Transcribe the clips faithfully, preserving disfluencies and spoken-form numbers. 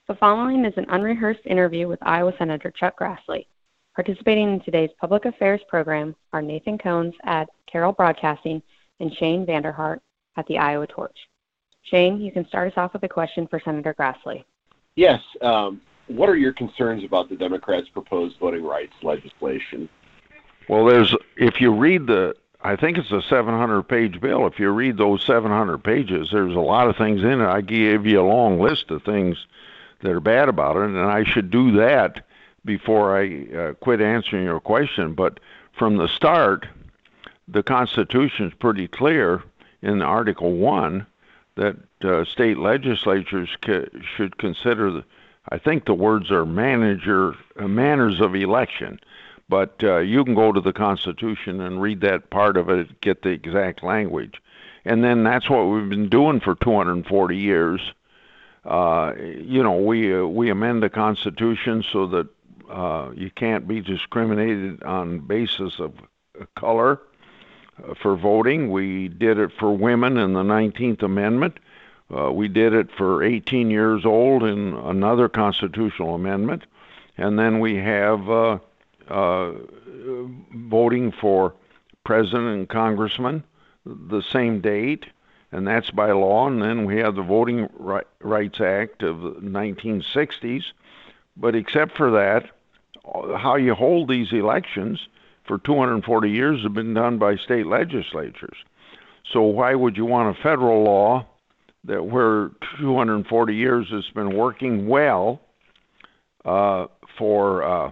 The following is an unrehearsed interview with Iowa Senator Chuck Grassley. Participating in today's public affairs program are Nathan Cones at Carroll Broadcasting and Shane Vanderhart at the Iowa Torch. Shane, you can start us off with a question for Senator Grassley. Yes. Um, what are your concerns about the Democrats' proposed voting rights legislation? Well, there's if you read the, I think it's a seven hundred page bill. If you read those seven hundred pages, there's a lot of things in it. I gave you a long list of things that are bad about it, and I should do that before I uh, quit answering your question. But from the start, the Constitution is pretty clear in Article one that uh, state legislatures ca- should consider, the, I think the words are manager uh, manners of election, but uh, you can go to the Constitution and read that part of it, get the exact language. And then that's what we've been doing for two hundred forty years. Uh, you know, we uh, we amend the Constitution so that uh, you can't be discriminated on basis of color uh, for voting. We did it for women in the nineteenth Amendment. Uh, we did it for eighteen years old in another constitutional amendment. And then we have uh, uh, voting for president and congressman the same date, and that's by law. And then we have the Voting Rights Act of the nineteen sixties. But except for that, how you hold these elections for two hundred forty years have been done by state legislatures. So why would you want a federal law that where two hundred forty years has been working well uh, for uh,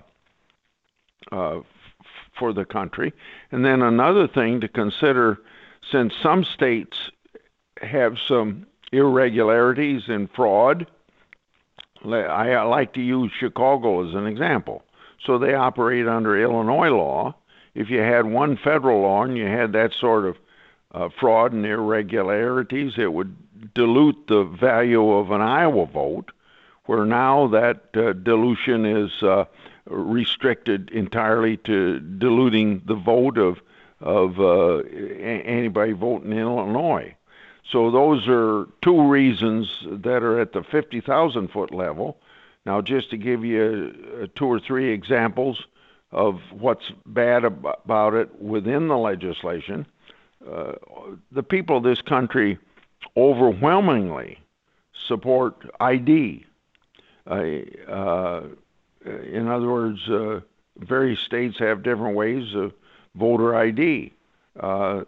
uh, for the country? And then another thing to consider, since some states have some irregularities and fraud, I like to use Chicago as an example. So they operate under Illinois law. If you had one federal law and you had that sort of uh, fraud and irregularities, it would dilute the value of an Iowa vote, where now that uh, dilution is uh, restricted entirely to diluting the vote of of uh, anybody voting in Illinois. So those are two reasons that are at the fifty thousand foot level. Now, just to give you uh, two or three examples of what's bad ab- about it within the legislation, uh, the people of this country overwhelmingly support I D. Uh, uh, in other words, uh, various states have different ways of voter I D. Uh,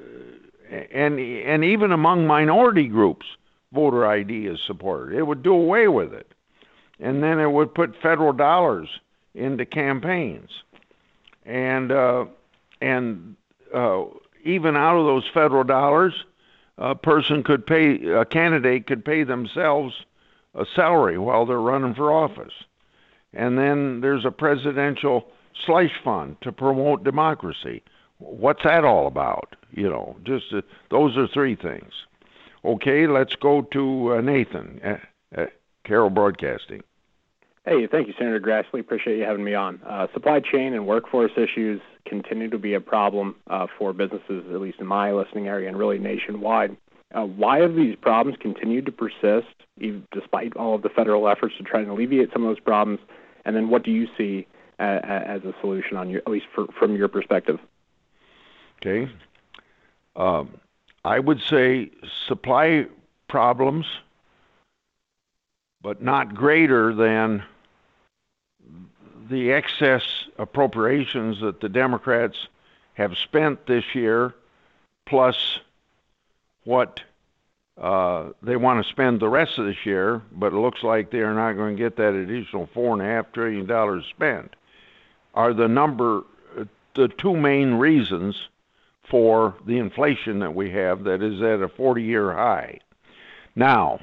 and and even among minority groups, voter I D is supported. It would do away with it. And then it would put federal dollars into campaigns. And uh, and uh, even out of those federal dollars, a person could pay, a candidate could pay themselves a salary while they're running for office. And then there's a presidential slush fund to promote democracy. What's that all about? You know, just uh, those are three things. Okay, let's go to uh, Nathan at, at Carroll Broadcasting. Hey, thank you, Senator Grassley. Appreciate you having me on. Uh, supply chain and workforce issues continue to be a problem uh, for businesses, at least in my listening area and really nationwide. Uh, why have these problems continued to persist, even despite all of the federal efforts to try and alleviate some of those problems? And then what do you see uh, as a solution, on your, at least for, from your perspective? Okay. Um, I would say supply problems, but not greater than the excess appropriations that the Democrats have spent this year, plus what uh, they want to spend the rest of this year, but it looks like they are not going to get that additional four and a half trillion dollars spent, are the number, the two main reasons for the inflation that we have that is at a forty-year high. Now,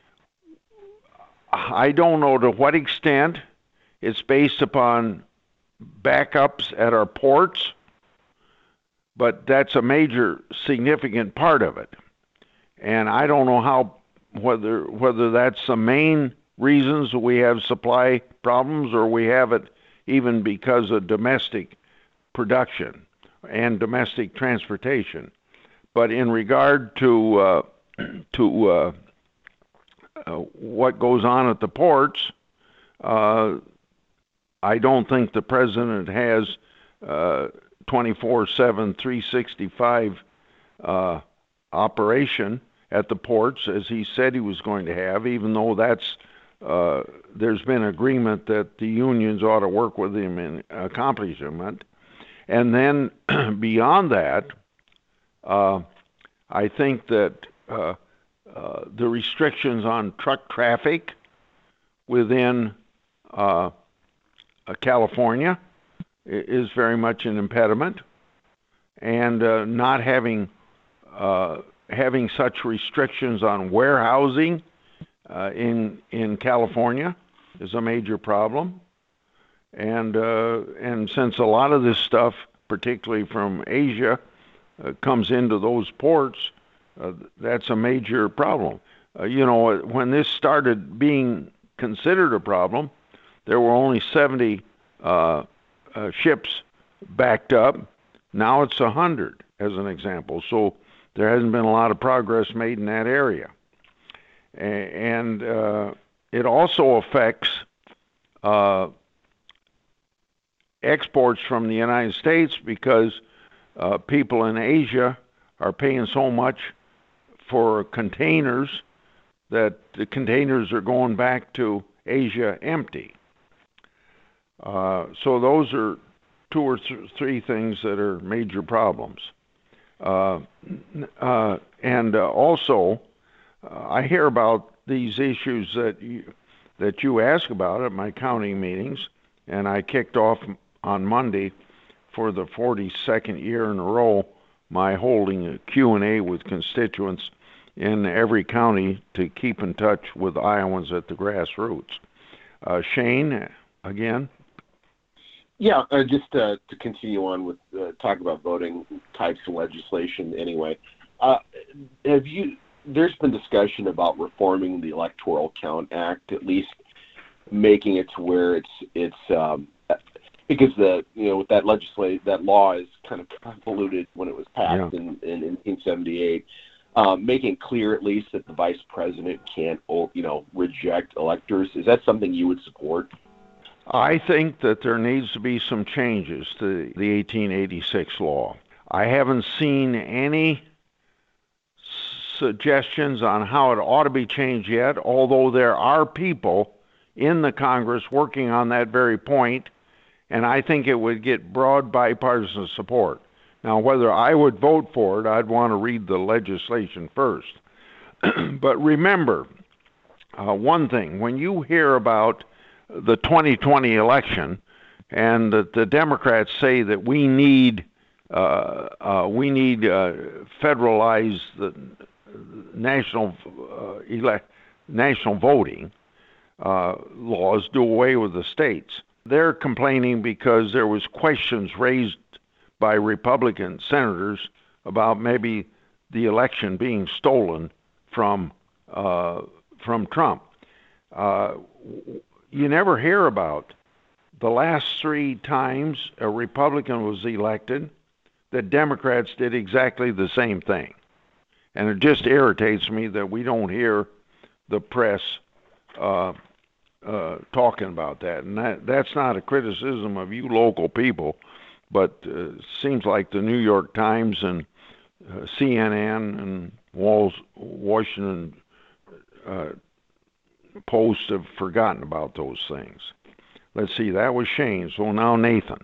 I don't know to what extent it's based upon backups at our ports, but that's a major significant part of it. And I don't know how whether whether that's the main reasons we have supply problems or we have it even because of domestic production and domestic transportation. But in regard to uh, to uh, uh, what goes on at the ports, uh, I don't think the president has uh, twenty-four seven, three sixty-five uh, operation at the ports as he said he was going to have, even though that's uh, there's been agreement that the unions ought to work with him in accomplishment. And then beyond that, uh, I think that uh, uh, the restrictions on truck traffic within uh, uh, California is very much an impediment, and uh, not having uh, having such restrictions on warehousing uh, in in California is a major problem. And uh, and since a lot of this stuff, particularly from Asia, uh, comes into those ports, uh, that's a major problem. Uh, you know, when this started being considered a problem, there were only seventy uh, uh, ships backed up. Now it's one hundred, as an example. So there hasn't been a lot of progress made in that area. And uh, it also affects uh, exports from the United States, because uh, people in Asia are paying so much for containers that the containers are going back to Asia empty. Uh, so those are two or th- three things that are major problems. Uh, uh, and uh, also, uh, I hear about these issues that you, that you ask about at my county meetings, and I kicked off on Monday for the forty-second year in a row my holding a Q and A with constituents in every county to keep in touch with Iowans at the grassroots. Uh, Shane, again? Yeah, uh, just uh, to continue on with uh, talk about voting types of legislation anyway. Uh, have you? There's been discussion about reforming the Electoral Count Act, at least making it to where it's it's um, because the you know with that legislate that law is kind of convoluted when it was passed yeah. in, in nineteen seventy-eight, um, making it clear at least that the vice president can't you know reject electors. Is that something you would support? I think that there needs to be some changes to the eighteen eighty-six law. I haven't seen any suggestions on how it ought to be changed yet, although there are people in the Congress working on that very point, and I think it would get broad bipartisan support. Now, whether I would vote for it, I'd want to read the legislation first. But remember, uh, one thing, when you hear about the twenty twenty election and that the Democrats say that we need uh, uh, we need uh, federalize the national uh, elect national voting uh, laws, do away with the states. They're complaining because there was questions raised by Republican senators about maybe the election being stolen from uh, from Trump. Uh, you never hear about the last three times a Republican was elected, the Democrats did exactly the same thing. And it just irritates me that we don't hear the press uh, uh, talking about that. And that, that's not a criticism of you local people, but uh, it seems like the New York Times and uh, C N N and Walls, Washington uh, Post have forgotten about those things. Let's see, that was Shane. So now Nathan.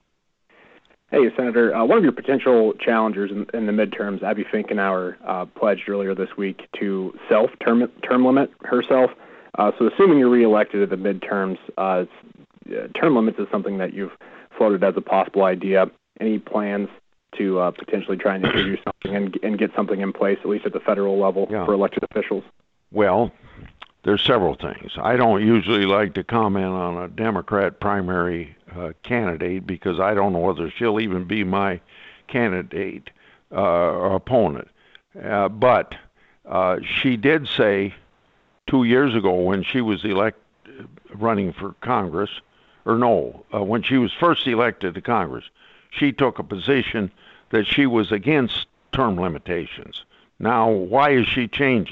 Hey, Senator. Uh, one of your potential challengers in, in the midterms, Abby Finkenauer, uh, pledged earlier this week to self-term term limit herself. Uh, so assuming you're reelected at the midterms, uh, uh, term limits is something that you've floated as a possible idea. Any plans to uh, potentially try and introduce something and, and get something in place, at least at the federal level, yeah. for elected officials? Well, there's several things. I don't usually like to comment on a Democrat primary uh, candidate because I don't know whether she'll even be my candidate uh, or opponent. Uh, but uh, she did say two years ago when she was elect running for Congress, or no, uh, when she was first elected to Congress, she took a position that she was against term limitations. Now, why is she changing?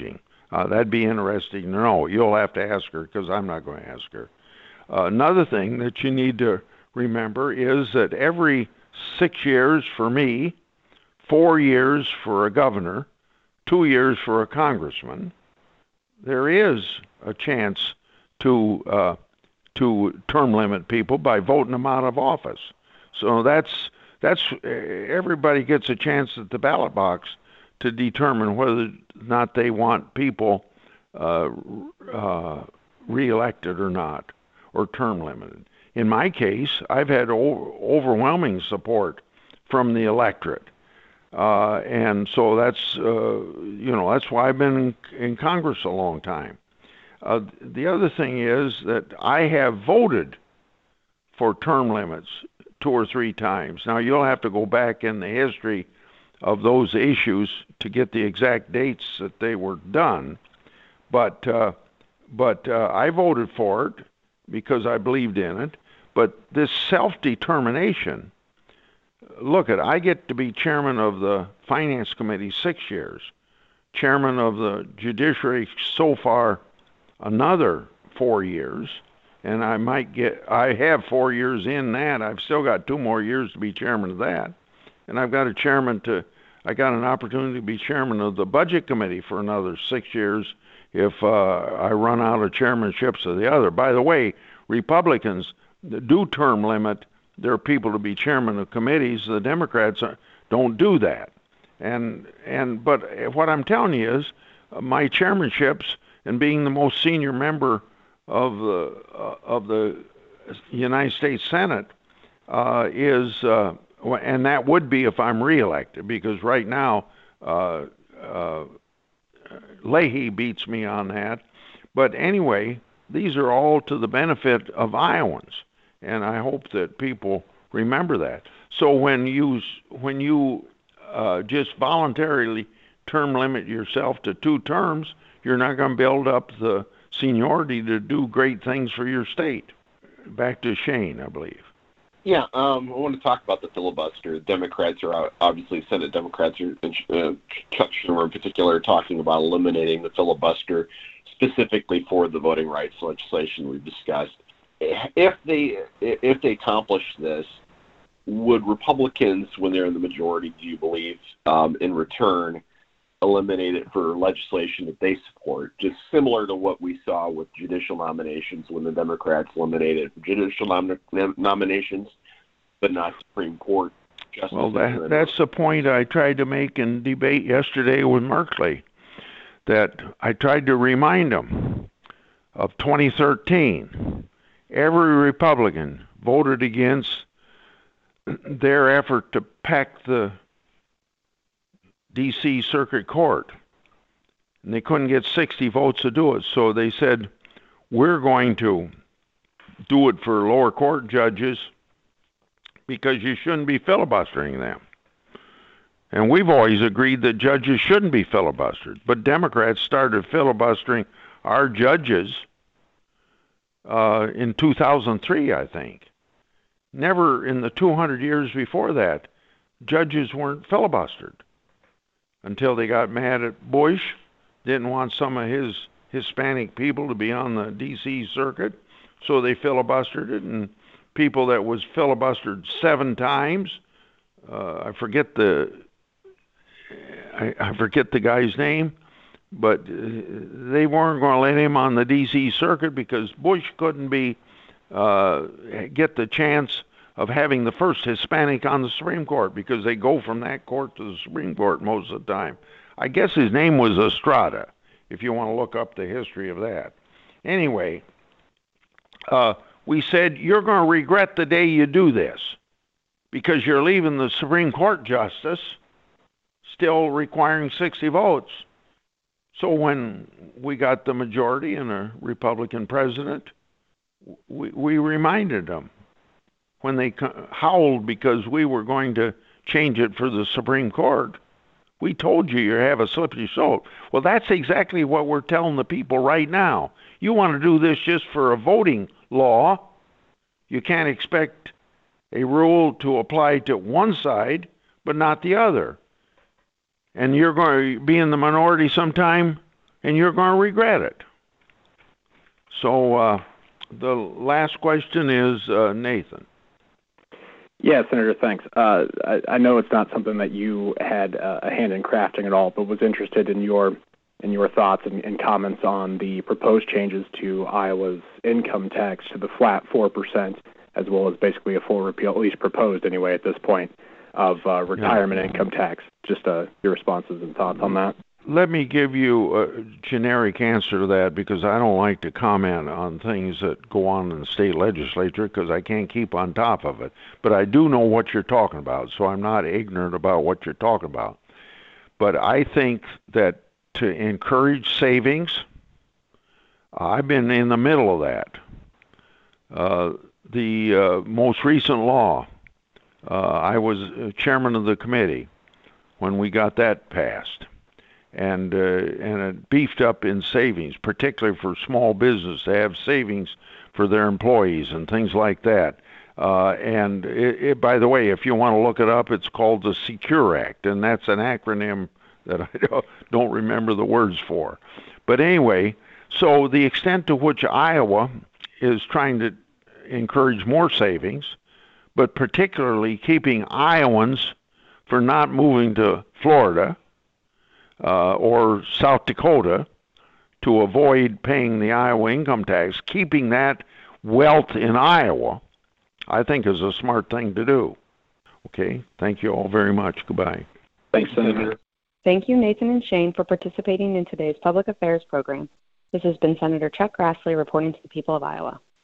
Uh, that'd be interesting to know. You'll have to ask her because I'm not going to ask her. Uh, another thing that you need to remember is that every six years for me, four years for a governor, two years for a congressman, there is a chance to uh, to term limit people by voting them out of office. So that's that's everybody gets a chance at the ballot box to determine whether or not they want people uh, uh, reelected or not, or term limited. In my case, I've had o- overwhelming support from the electorate. Uh, and so that's, uh, you know, that's why I've been in, in Congress a long time. Uh, the other thing is that I have voted for term limits two or three times. Now, you'll have to go back in the history of those issues to get the exact dates that they were done. But, uh, but uh, I voted for it because I believed in it. But this self-determination, look at, I get to be chairman of the Finance Committee six years, chairman of the Judiciary so far another four years, and I might get, I have four years in that. I've still got two more years to be chairman of that. And I've got a chairman to, I got an opportunity to be chairman of the Budget Committee for another six years if uh, I run out of chairmanships of the other. By the way, Republicans do term limit their people to be chairman of committees. The Democrats don't do that. And and but what I'm telling you is uh, my chairmanships and being the most senior member of the uh, of the United States Senate uh, is, uh, and that would be if I'm reelected, because right now uh, uh, Leahy beats me on that. But anyway, these are all to the benefit of Iowans, and I hope that people remember that. So when you when you uh, just voluntarily term limit yourself to two terms, you're not going to build up the seniority to do great things for your state. Back to Shane, I believe. Yeah, um, I want to talk about the filibuster. Democrats are obviously, Senate Democrats, are, uh, Chuck Schumer in particular, talking about eliminating the filibuster specifically for the voting rights legislation we've discussed. If they if they accomplish this, would Republicans, when they're in the majority, do you believe, um, in return, eliminate it for legislation that they support, just similar to what we saw with judicial nominations when the Democrats eliminated judicial nom- nominations, but not Supreme Court justices? Well, that, that's the point I tried to make in debate yesterday with Merkley, that I tried to remind them of twenty thirteen. Every Republican voted against their effort to pack the D C Circuit Court, and they couldn't get sixty votes to do it. So they said, we're going to do it for lower court judges because you shouldn't be filibustering them. And we've always agreed that judges shouldn't be filibustered, but Democrats started filibustering our judges uh, in two thousand three, I think. Never in the two hundred years before that, judges weren't filibustered, until they got mad at Bush, didn't want some of his Hispanic people to be on the D C circuit, so they filibustered it, and people that was filibustered seven times, uh, I forget the I, I forget the guy's name, but uh, they weren't going to let him on the D C circuit because Bush couldn't be uh, get the chance of having the first Hispanic on the Supreme Court, because they go from that court to the Supreme Court most of the time. I guess his name was Estrada, if you want to look up the history of that. Anyway, uh, we said, you're going to regret the day you do this, because you're leaving the Supreme Court justice still requiring sixty votes. So when we got the majority and a Republican president, we, we reminded them, when they howled because we were going to change it for the Supreme Court, we told you you have a slippery slope. Well, that's exactly what we're telling the people right now. You want to do this just for a voting law. You can't expect a rule to apply to one side, but not the other. And you're going to be in the minority sometime and you're going to regret it. So uh, the last question is uh, Nathan. Yeah, Senator, thanks. Uh, I, I know it's not something that you had uh, a hand in crafting at all, but was interested in your in your thoughts and, and comments on the proposed changes to Iowa's income tax to the flat four percent, as well as basically a full repeal, at least proposed anyway at this point, of uh, retirement yeah. income tax. Just uh, your responses and thoughts on that. Let me give you a generic answer to that, because I don't like to comment on things that go on in the state legislature because I can't keep on top of it. But I do know what you're talking about, so I'm not ignorant about what you're talking about. But I think that to encourage savings, I've been in the middle of that. Uh, the uh, most recent law, uh, I was chairman of the committee when we got that passed. And uh, and it beefed up in savings, particularly for small business to have savings for their employees and things like that. Uh, and it, it, by the way, if you want to look it up, it's called the Secure Act, and that's an acronym that I don't, don't remember the words for. But anyway, so the extent to which Iowa is trying to encourage more savings, but particularly keeping Iowans for not moving to Florida, Uh, or South Dakota to avoid paying the Iowa income tax, keeping that wealth in Iowa, I think is a smart thing to do. Okay, thank you all very much. Goodbye. Thanks, Senator. Thank you, Nathan and Shane, for participating in today's Public Affairs program. This has been Senator Chuck Grassley reporting to the people of Iowa.